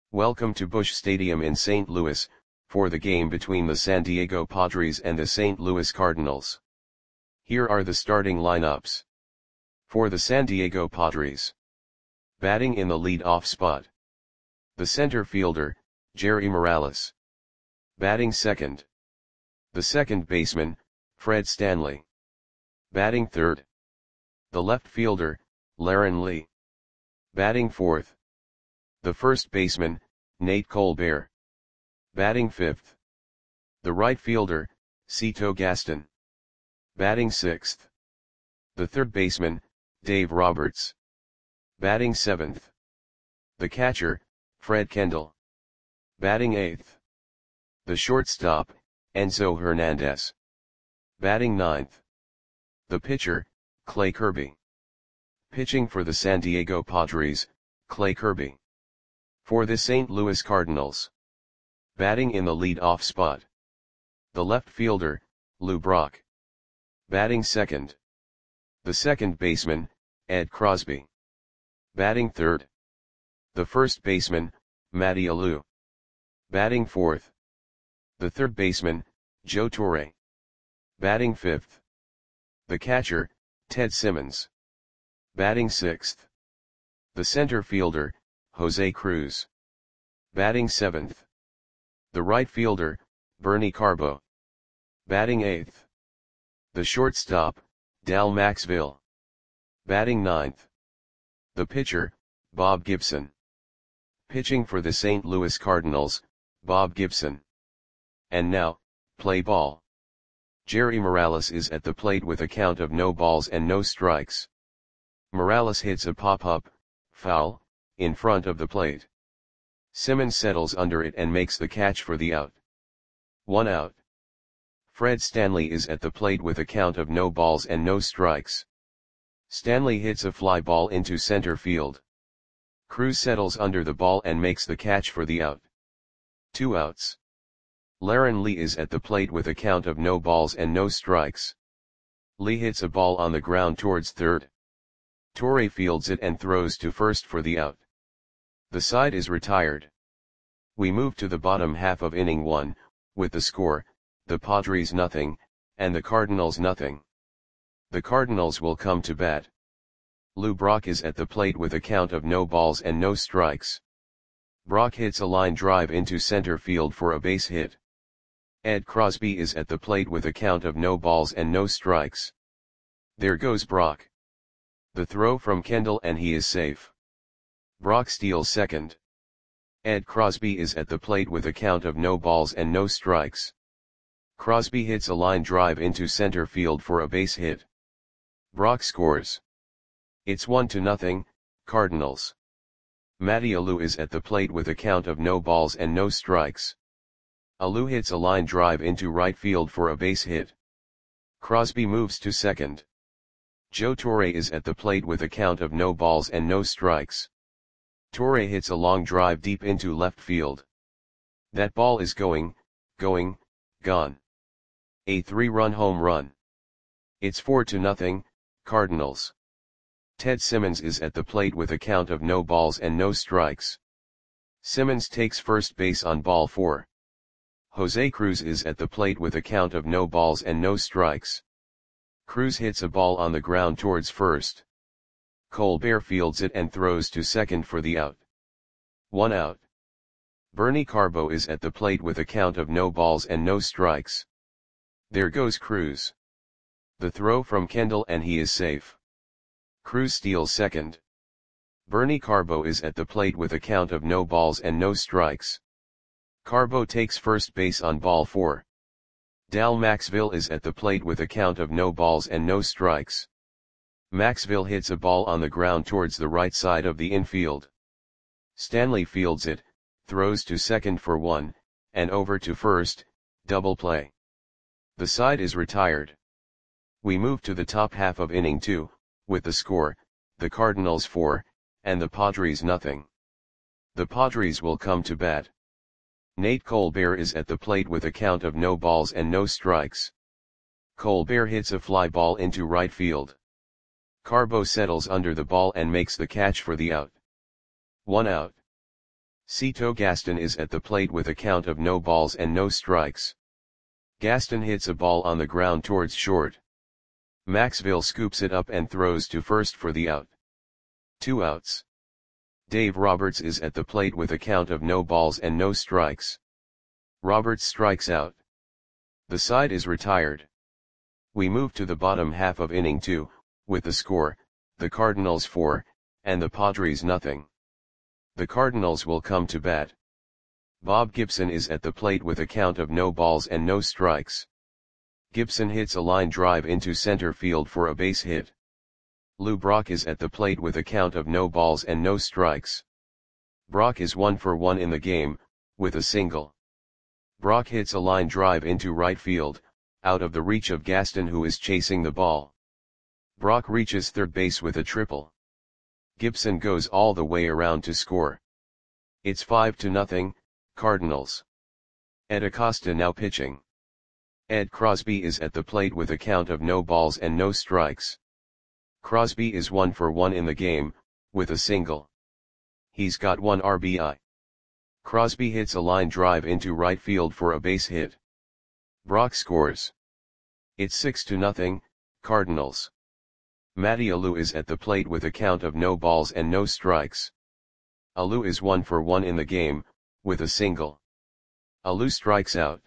Welcome to Busch Stadium in St. Louis, for the game between the San Diego Padres and the St. Louis Cardinals. Here are the starting lineups. For the San Diego Padres. Batting in the lead-off spot. The center fielder, Jerry Morales. Batting second. The second baseman, Fred Stanley. Batting third. The left fielder, Laren Lee. Batting fourth. The first baseman, Nate Colbert. Batting fifth. The right fielder, Cito Gaston. Batting sixth. The third baseman, Dave Roberts. Batting seventh. The catcher, Fred Kendall. Batting eighth. The shortstop, Enzo Hernandez. Batting ninth. The pitcher, Clay Kirby. Pitching for the San Diego Padres, Clay Kirby. For the St. Louis Cardinals. Batting in the lead-off spot. The left fielder, Lou Brock. Batting second. The second baseman, Ed Crosby. Batting third. The first baseman, Matty Alou. Batting fourth. The third baseman, Joe Torre. Batting fifth. The catcher, Ted Simmons. Batting sixth. The center fielder, Jose Cruz. Batting seventh. The right fielder, Bernie Carbo. Batting eighth. The shortstop, Dal Maxville. Batting ninth. The pitcher, Bob Gibson. Pitching for the St. Louis Cardinals, Bob Gibson. And now, play ball. Jerry Morales is at the plate with a count of no balls and no strikes. Morales hits a pop-up, foul, in front of the plate. Simmons settles under it and makes the catch for the out. 1 out. Fred Stanley is at the plate with a count of no balls and no strikes. Stanley hits a fly ball into center field. Cruz settles under the ball and makes the catch for the out. 2 outs. Laren Lee is at the plate with a count of no balls and no strikes. Lee hits a ball on the ground towards third. Torre fields it and throws to first for the out. The side is retired. We move to the bottom half of inning 1, with the score, the Padres nothing, and the Cardinals nothing. The Cardinals will come to bat. Lou Brock is at the plate with a count of no balls and no strikes. Brock hits a line drive into center field for a base hit. Ed Crosby is at the plate with a count of no balls and no strikes. There goes Brock. The throw from Kendall and he is safe. Brock steals second. Ed Crosby is at the plate with a count of no balls and no strikes. Crosby hits a line drive into center field for a base hit. Brock scores. It's 1-0, Cardinals. Matty Alou is at the plate with a count of no balls and no strikes. Alou hits a line drive into right field for a base hit. Crosby moves to second. Joe Torre is at the plate with a count of no balls and no strikes. Torre hits a long drive deep into left field. That ball is gone. A 3-run home run. It's 4-0, Cardinals. Ted Simmons is at the plate with a count of no balls and no strikes. Simmons takes first base on ball 4. Jose Cruz is at the plate with a count of no balls and no strikes. Cruz hits a ball on the ground towards first. Colbert fields it and throws to second for the out. 1 out. Bernie Carbo is at the plate with a count of no balls and no strikes. There goes Cruz. The throw from Kendall and he is safe. Cruz steals second. Bernie Carbo is at the plate with a count of no balls and no strikes. Carbo takes first base on ball 4. Dal Maxville is at the plate with a count of no balls and no strikes. Maxville hits a ball on the ground towards the right side of the infield. Stanley fields it, throws to second for 1, and over to first, double play. The side is retired. We move to the top half of inning 2, with the score, the Cardinals 4, and the Padres nothing. The Padres will come to bat. Nate Colbert is at the plate with a count of no balls and no strikes. Colbert hits a fly ball into right field. Carbo settles under the ball and makes the catch for the out. 1 out. Cito Gaston is at the plate with a count of no balls and no strikes. Gaston hits a ball on the ground towards short. Maxville scoops it up and throws to first for the out. 2 outs. Dave Roberts is at the plate with a count of no balls and no strikes. Roberts strikes out. The side is retired. We move to the bottom half of inning 2, with the score, the Cardinals 4, and the Padres nothing. The Cardinals will come to bat. Bob Gibson is at the plate with a count of no balls and no strikes. Gibson hits a line drive into center field for a base hit. Lou Brock is at the plate with a count of no balls and no strikes. Brock is 1 for 1 in the game, with a single. Brock hits a line drive into right field, out of the reach of Gaston, who is chasing the ball. Brock reaches third base with a triple. Gibson goes all the way around to score. It's 5-0, Cardinals. Ed Acosta now pitching. Ed Crosby is at the plate with a count of no balls and no strikes. Crosby is 1 for 1 in the game, with a single. He's got 1 RBI. Crosby hits a line drive into right field for a base hit. Brock scores. It's 6-0, Cardinals. Matty Alou is at the plate with a count of no balls and no strikes. Alou is 1 for 1 in the game, with a single. Alou strikes out.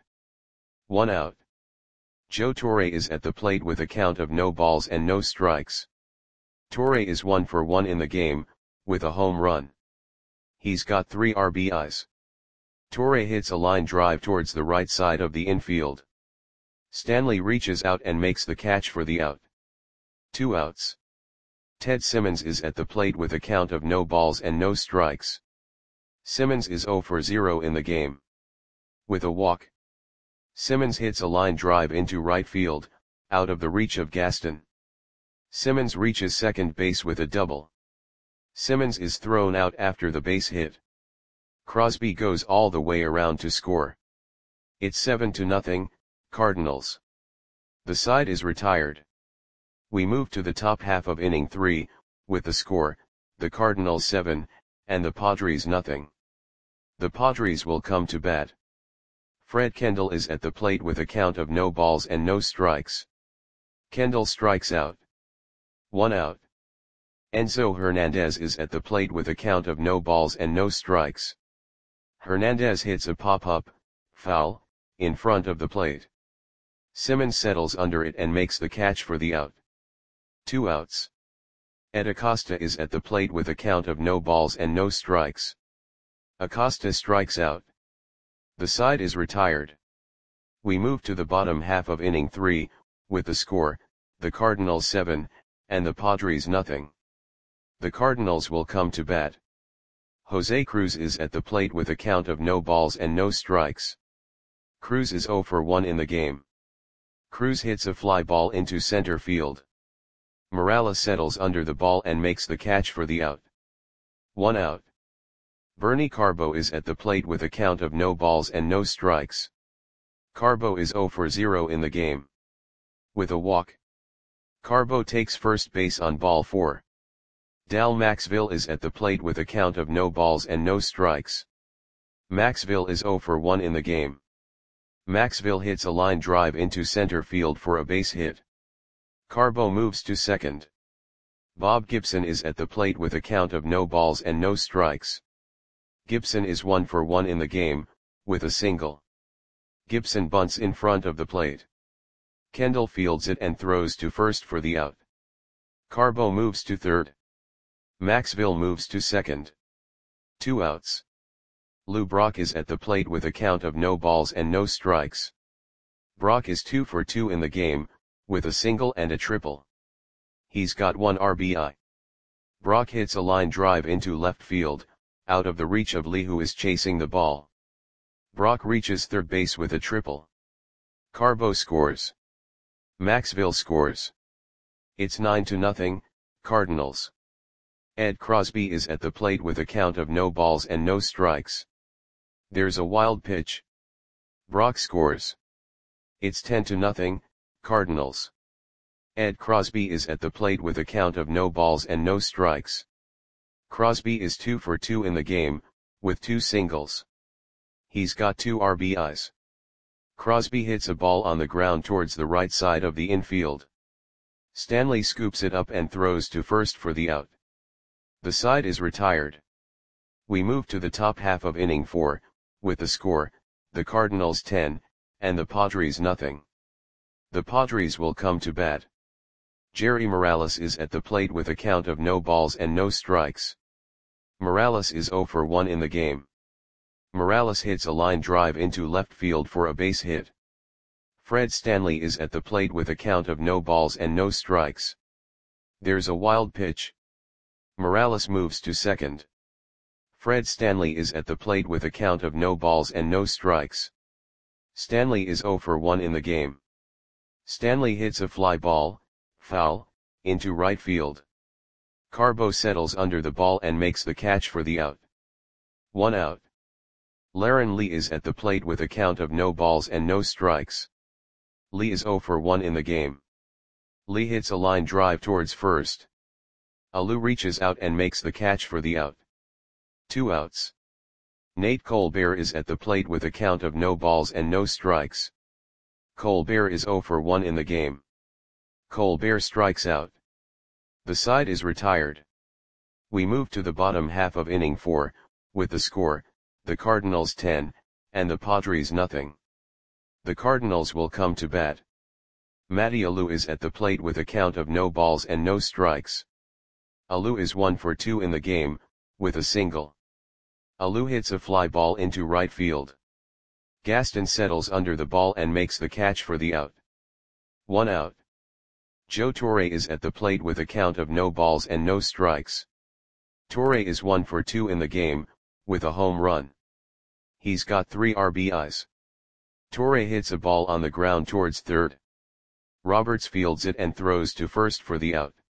1 out. Joe Torre is at the plate with a count of no balls and no strikes. Torre is 1 for 1 in the game, with a home run. He's got 3 RBIs. Torre hits a line drive towards the right side of the infield. Stanley reaches out and makes the catch for the out. 2 outs. Ted Simmons is at the plate with a count of no balls and no strikes. Simmons is 0 for 0 in the game. With a walk. Simmons hits a line drive into right field, out of the reach of Gaston. Simmons reaches second base with a double. Simmons is thrown out after the base hit. Crosby goes all the way around to score. It's 7-0, Cardinals. The side is retired. We move to the top half of inning 3, with the score, the Cardinals 7, and the Padres nothing. The Padres will come to bat. Fred Kendall is at the plate with a count of no balls and no strikes. Kendall strikes out. 1 out. Enzo Hernandez is at the plate with a count of no balls and no strikes. Hernandez hits a pop-up, foul, in front of the plate. Simmons settles under it and makes the catch for the out. 2 outs. Ed Acosta is at the plate with a count of no balls and no strikes. Acosta strikes out. The side is retired. We move to the bottom half of inning 3, with the score, the Cardinals 7, and the Padres nothing. The Cardinals will come to bat. Jose Cruz is at the plate with a count of no balls and no strikes. Cruz is 0 for 1 in the game. Cruz hits a fly ball into center field. Morales settles under the ball and makes the catch for the out. 1 out. Bernie Carbo is at the plate with a count of no balls and no strikes. Carbo is 0 for 0 in the game. With a walk. Carbo takes first base on ball 4. Dal Maxville is at the plate with a count of no balls and no strikes. Maxville is 0 for 1 in the game. Maxville hits a line drive into center field for a base hit. Carbo moves to second. Bob Gibson is at the plate with a count of no balls and no strikes. Gibson is 1 for 1 in the game, with a single. Gibson bunts in front of the plate. Kendall fields it and throws to first for the out. Carbo moves to third. Maxville moves to second. 2 outs. Lou Brock is at the plate with a count of no balls and no strikes. Brock is 2 for 2 in the game, with a single and a triple. He's got 1 RBI. Brock hits a line drive into left field, out of the reach of Lee, who is chasing the ball. Brock reaches third base with a triple. Carbo scores. Maxville scores. It's 9-0, Cardinals. Ed Crosby is at the plate with a count of no balls and no strikes. There's a wild pitch. Brock scores. It's 10-0, Cardinals. Ed Crosby is at the plate with a count of no balls and no strikes. Crosby is 2 for 2 in the game, with 2 singles. He's got 2 RBIs. Crosby hits a ball on the ground towards the right side of the infield. Stanley scoops it up and throws to first for the out. The side is retired. We move to the top half of inning 4, with the score, the Cardinals 10, and the Padres nothing. The Padres will come to bat. Jerry Morales is at the plate with a count of no balls and no strikes. Morales is 0 for 1 in the game. Morales hits a line drive into left field for a base hit. Fred Stanley is at the plate with a count of no balls and no strikes. There's a wild pitch. Morales moves to second. Fred Stanley is at the plate with a count of no balls and no strikes. Stanley is 0 for 1 in the game. Stanley hits a fly ball, foul, into right field. Carbo settles under the ball and makes the catch for the out. 1 out. Laren Lee is at the plate with a count of no balls and no strikes. Lee is 0 for 1 in the game. Lee hits a line drive towards first. Alou reaches out and makes the catch for the out. 2 outs. Nate Colbert is at the plate with a count of no balls and no strikes. Colbert is 0 for 1 in the game. Colbert strikes out. The side is retired. We move to the bottom half of inning 4, with the score, the Cardinals 10, and the Padres nothing. The Cardinals will come to bat. Matty Alou is at the plate with a count of no balls and no strikes. Alou is 1 for 2 in the game, with a single. Alou hits a fly ball into right field. Gaston settles under the ball and makes the catch for the out. 1 out. Joe Torre is at the plate with a count of no balls and no strikes. Torre is 1 for 2 in the game, with a home run. He's got 3 RBIs. Torre hits a ball on the ground towards third. Roberts fields it and throws to first for the out.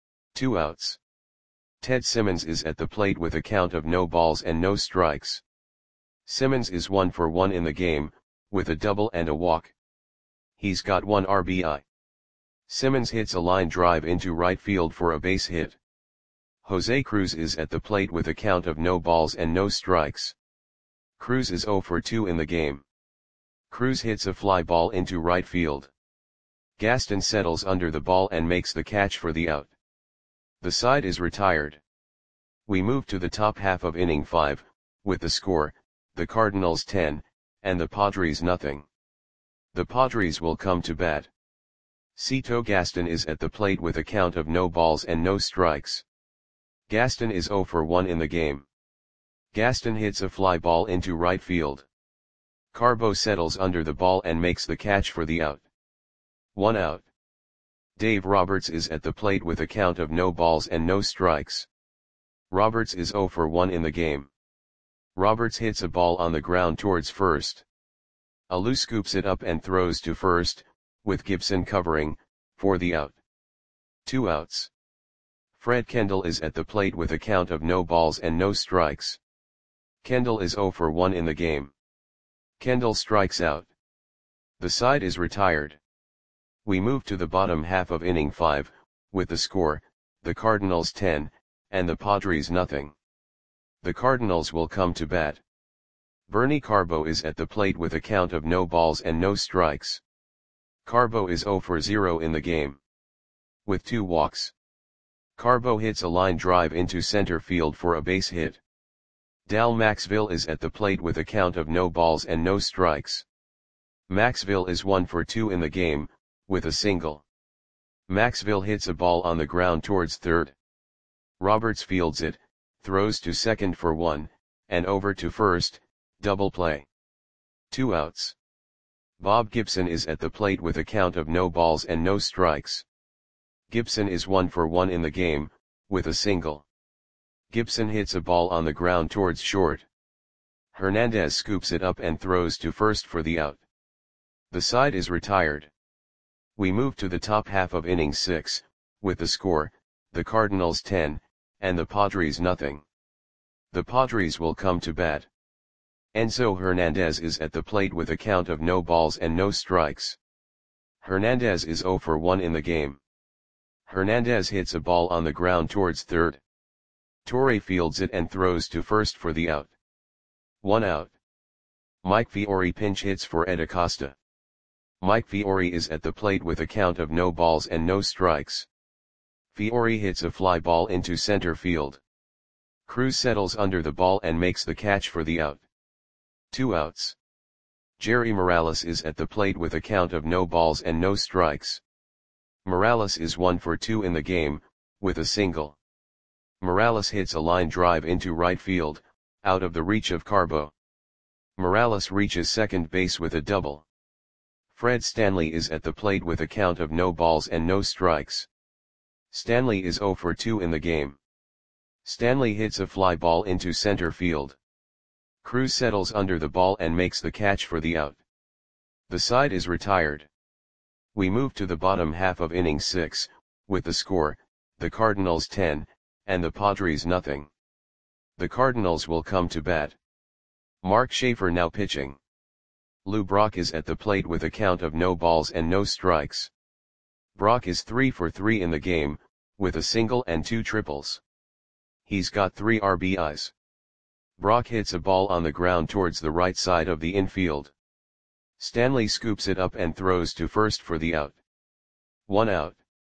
2 outs. Ted Simmons is at the plate with a count of no balls and no strikes. Simmons is 1 for 1 in the game, with a double and a walk. He's got 1 RBI. Simmons hits a line drive into right field for a base hit. Jose Cruz is at the plate with a count of no balls and no strikes. Cruz is 0 for 2 in the game. Cruz hits a fly ball into right field. Gaston settles under the ball and makes the catch for the out. The side is retired. We move to the top half of inning 5, with the score, the Cardinals 10, and the Padres nothing. The Padres will come to bat. Cito Gaston is at the plate with a count of no balls and no strikes. Gaston is 0 for 1 in the game. Gaston hits a fly ball into right field. Carbo settles under the ball and makes the catch for the out. 1 out. Dave Roberts is at the plate with a count of no balls and no strikes. Roberts is 0 for 1 in the game. Roberts hits a ball on the ground towards first. Alou scoops it up and throws to first, with Gibson covering, for the out. 2 outs. Fred Kendall is at the plate with a count of no balls and no strikes. Kendall is 0 for 1 in the game. Kendall strikes out. The side is retired. We move to the bottom half of inning 5, with the score, the Cardinals 10, and the Padres nothing. The Cardinals will come to bat. Bernie Carbo is at the plate with a count of no balls and no strikes. Carbo is 0 for 0 in the game. With 2 walks. Carbo hits a line drive into center field for a base hit. Dal Maxville is at the plate with a count of no balls and no strikes. Maxville is 1 for 2 in the game, with a single. Maxville hits a ball on the ground towards third. Roberts fields it, throws to second for 1, and over to first, double play. 2 outs. Bob Gibson is at the plate with a count of no balls and no strikes. Gibson is 1 for 1 in the game, with a single. Gibson hits a ball on the ground towards short. Hernandez scoops it up and throws to first for the out. The side is retired. We move to the top half of inning 6, with the score, the Cardinals 10, and the Padres nothing. The Padres will come to bat. Enzo Hernandez is at the plate with a count of no balls and no strikes. Hernandez is 0 for 1 in the game. Hernandez hits a ball on the ground towards third. Torre fields it and throws to first for the out. 1 out. Mike Fiore pinch hits for Ed Acosta. Mike Fiore is at the plate with a count of no balls and no strikes. Fiore hits a fly ball into center field. Cruz settles under the ball and makes the catch for the out. 2 outs. Jerry Morales is at the plate with a count of no balls and no strikes. Morales is 1 for 2 in the game, with a single. Morales hits a line drive into right field, out of the reach of Carbo. Morales reaches second base with a double. Fred Stanley is at the plate with a count of no balls and no strikes. Stanley is 0 for 2 in the game. Stanley hits a fly ball into center field. Cruz settles under the ball and makes the catch for the out. The side is retired. We move to the bottom half of inning 6, with the score, the Cardinals 10, and the Padres nothing. The Cardinals will come to bat. Mark Schaefer now pitching. Lou Brock is at the plate with a count of no balls and no strikes. Brock is 3 for 3 in the game, with a single and 2 triples. He's got 3 RBIs. Brock hits a ball on the ground towards the right side of the infield. Stanley scoops it up and throws to first for the out. 1 out.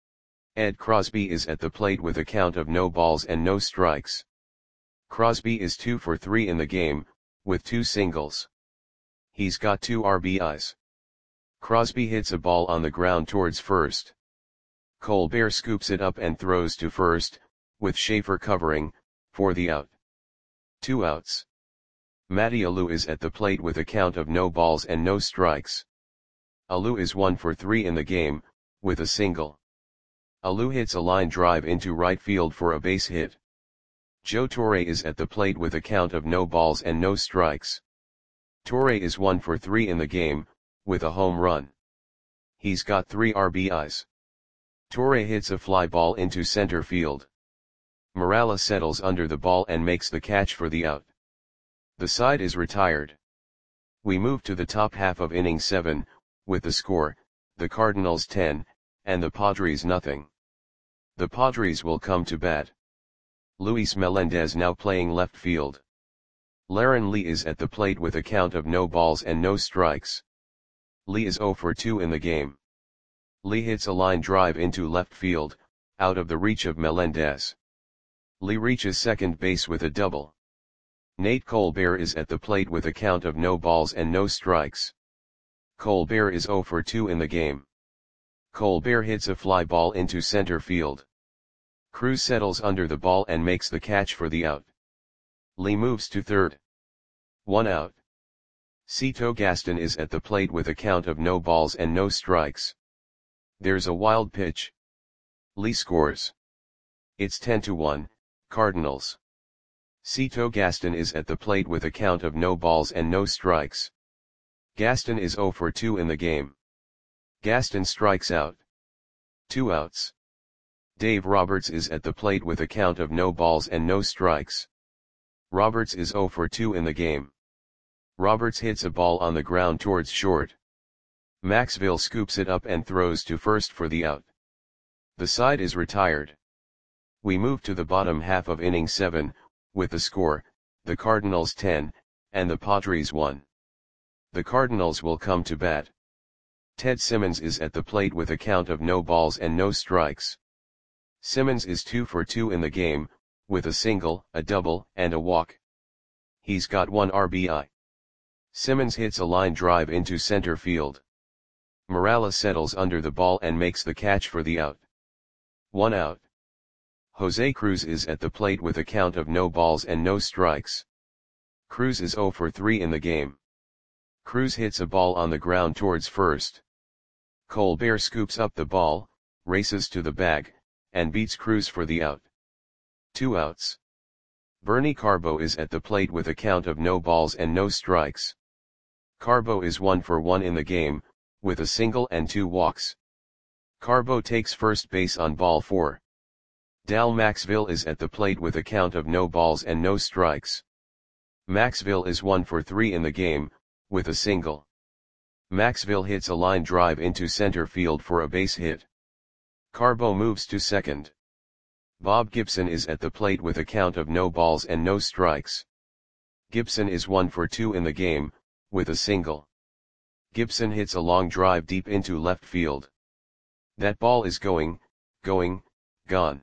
Ed Crosby is at the plate with a count of no balls and no strikes. Crosby is 2 for 3 in the game, with 2 singles. He's got 2 RBIs. Crosby hits a ball on the ground towards first. Colbert scoops it up and throws to first, with Schaefer covering, for the out. 2 outs. Matty Alou is at the plate with a count of no balls and no strikes. Alou is 1 for 3 in the game, with a single. Alou hits a line drive into right field for a base hit. Joe Torre is at the plate with a count of no balls and no strikes. Torre is 1 for 3 in the game, with a home run. He's got 3 RBIs. Torre hits a fly ball into center field. Morales settles under the ball and makes the catch for the out. The side is retired. We move to the top half of inning 7, with the score, the Cardinals 10, and the Padres nothing. The Padres will come to bat. Luis Melendez now playing left field. Laren Lee is at the plate with a count of no balls and no strikes. Lee is 0 for 2 in the game. Lee hits a line drive into left field, out of the reach of Melendez. Lee reaches second base with a double. Nate Colbert is at the plate with a count of no balls and no strikes. Colbert is 0 for 2 in the game. Colbert hits a fly ball into center field. Cruz settles under the ball and makes the catch for the out. Lee moves to third. 1 out. Cito Gaston is at the plate with a count of no balls and no strikes. There's a wild pitch. Lee scores. It's 10-1, Cardinals. Cito Gaston is at the plate with a count of no balls and no strikes. Gaston is 0 for 2 in the game. Gaston strikes out. 2 outs. Dave Roberts is at the plate with a count of no balls and no strikes. Roberts is 0 for 2 in the game. Roberts hits a ball on the ground towards short. Maxville scoops it up and throws to first for the out. The side is retired. We move to the bottom half of inning 7, with the score, the Cardinals 10, and the Padres 1. The Cardinals will come to bat. Ted Simmons is at the plate with a count of no balls and no strikes. Simmons is 2 for 2 in the game, with a single, a double, and a walk. He's got 1 RBI. Simmons hits a line drive into center field. Morales settles under the ball and makes the catch for the out. 1 out. Jose Cruz is at the plate with a count of no balls and no strikes. Cruz is 0 for 3 in the game. Cruz hits a ball on the ground towards first. Colbert scoops up the ball, races to the bag, and beats Cruz for the out. 2 outs. Bernie Carbo is at the plate with a count of no balls and no strikes. Carbo is 1 for 1 in the game, with a single and 2 walks. Carbo takes first base on ball 4. Dal Maxville is at the plate with a count of no balls and no strikes. Maxville is 1 for 3 in the game, with a single. Maxville hits a line drive into center field for a base hit. Carbo moves to second. Bob Gibson is at the plate with a count of no balls and no strikes. Gibson is 1 for 2 in the game, with a single. Gibson hits a long drive deep into left field. That ball is going, gone.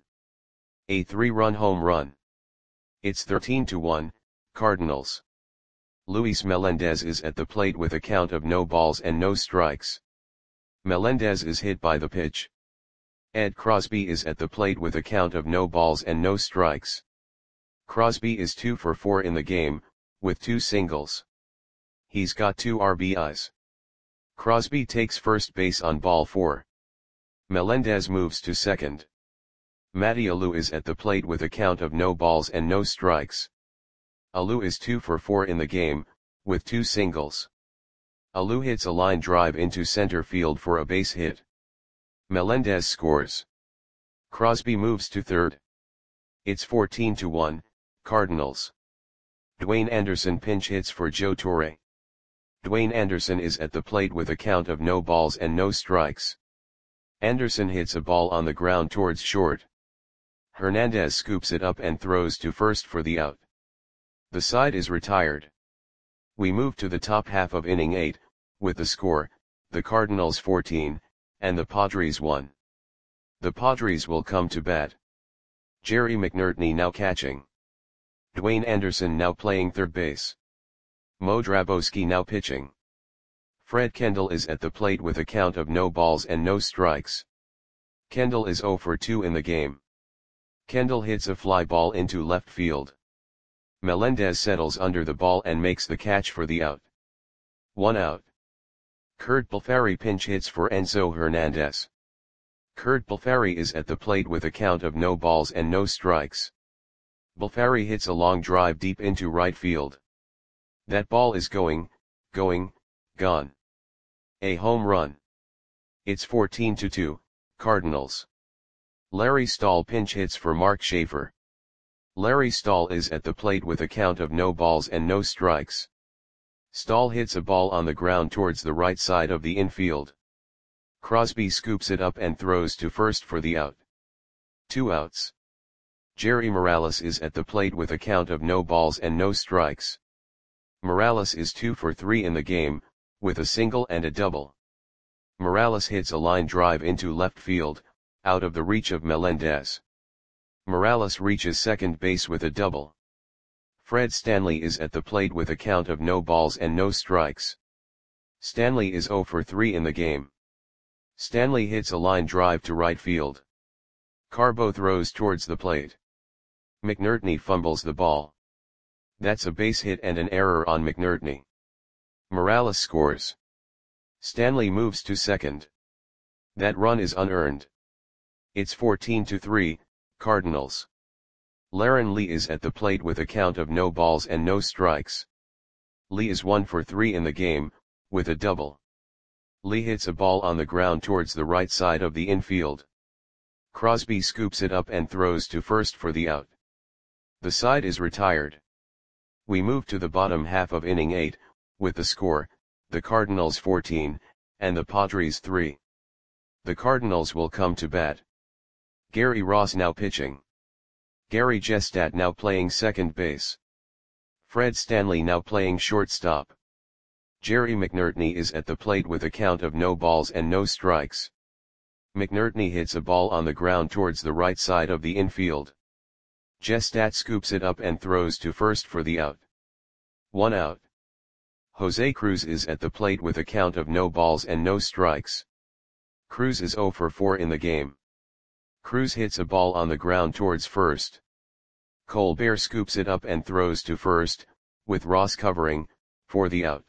A 3-run home run. It's 13-1, Cardinals. Luis Melendez is at the plate with a count of no balls and no strikes. Melendez is hit by the pitch. Ed Crosby is at the plate with a count of no balls and no strikes. Crosby is 2 for 4 in the game, with 2 singles. He's got 2 RBIs. Crosby takes first base on ball 4. Melendez moves to second. Matty Alou is at the plate with a count of no balls and no strikes. Alou is 2 for 4 in the game, with 2 singles. Alou hits a line drive into center field for a base hit. Melendez scores. Crosby moves to third. It's 14-1, Cardinals. Dwayne Anderson pinch hits for Joe Torre. Dwayne Anderson is at the plate with a count of no balls and no strikes. Anderson hits a ball on the ground towards short. Hernandez scoops it up and throws to first for the out. The side is retired. We move to the top half of inning 8, with the score, the Cardinals 14, and the Padres 1. The Padres will come to bat. Jerry McNertney now catching. Dwayne Anderson now playing third base. Mo Drabowski now pitching. Fred Kendall is at the plate with a count of no balls and no strikes. Kendall is 0 for 2 in the game. Kendall hits a fly ball into left field. Melendez settles under the ball and makes the catch for the out. 1 out. Kurt Palfari pinch hits for Enzo Hernandez. Kurt Palfari is at the plate with a count of no balls and no strikes. Palfari hits a long drive deep into right field. That ball is going, gone. A home run. It's 14-2, Cardinals. Larry Stahl pinch hits for Mark Schaefer. Larry Stahl is at the plate with a count of no balls and no strikes. Stahl hits a ball on the ground towards the right side of the infield. Crosby scoops it up and throws to first for the out. 2 outs. Jerry Morales is at the plate with a count of no balls and no strikes. Morales is 2 for 3 in the game, with a single and a double. Morales hits a line drive into left field, out of the reach of Melendez. Morales reaches second base with a double. Fred Stanley is at the plate with a count of no balls and no strikes. Stanley is 0 for 3 in the game. Stanley hits a line drive to right field. Carbo throws towards the plate. McNertney fumbles the ball. That's a base hit and an error on McNertney. Morales scores. Stanley moves to second. That run is unearned. It's 14-3, Cardinals. Laren Lee is at the plate with a count of no balls and no strikes. Lee is 1 for 3 in the game, with a double. Lee hits a ball on the ground towards the right side of the infield. Crosby scoops it up and throws to first for the out. The side is retired. We move to the bottom half of inning 8, with the score, the Cardinals 14, and the Padres 3. The Cardinals will come to bat. Gary Ross now pitching. Gary Gestat now playing second base. Fred Stanley now playing shortstop. Jerry McNertney is at the plate with a count of no balls and no strikes. McNertney hits a ball on the ground towards the right side of the infield. Gestat scoops it up and throws to first for the out. 1 out. Jose Cruz is at the plate with a count of no balls and no strikes. Cruz is 0 for 4 in the game. Cruz hits a ball on the ground towards first. Colbert scoops it up and throws to first, with Ross covering, for the out.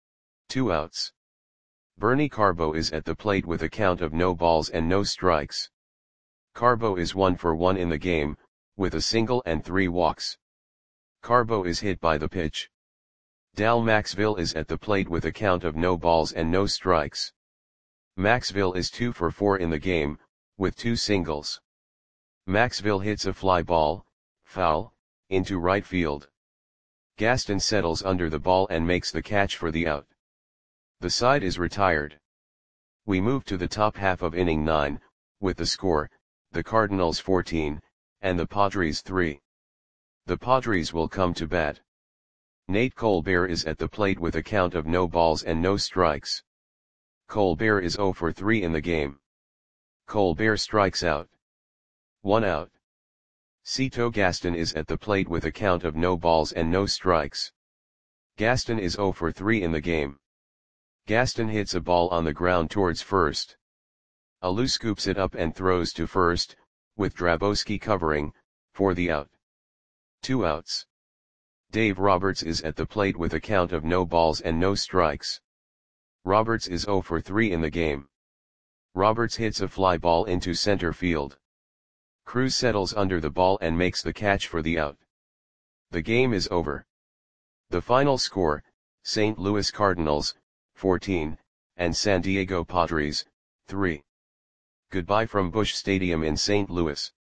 2 outs. Bernie Carbo is at the plate with a count of no balls and no strikes. Carbo is 1 for 1 in the game, with a single and 3 walks. Carbo is hit by the pitch. Dal Maxville is at the plate with a count of no balls and no strikes. Maxville is 2 for 4 in the game, with 2 singles. Maxville hits a fly ball, foul, into right field. Gaston settles under the ball and makes the catch for the out. The side is retired. We move to the top half of inning 9, with the score, the Cardinals 14, and the Padres 3. The Padres will come to bat. Nate Colbert is at the plate with a count of no balls and no strikes. Colbert is 0 for 3 in the game. Colbert strikes out. 1 out. Cito Gaston is at the plate with a count of no balls and no strikes. Gaston is 0 for 3 in the game. Gaston hits a ball on the ground towards first. Alou scoops it up and throws to first, with Drabowski covering, for the out. 2 outs. Dave Roberts is at the plate with a count of no balls and no strikes. Roberts is 0 for 3 in the game. Roberts hits a fly ball into center field. Cruz settles under the ball and makes the catch for the out. The game is over. The final score, St. Louis Cardinals, 14, and San Diego Padres, 3. Goodbye from Busch Stadium in St. Louis.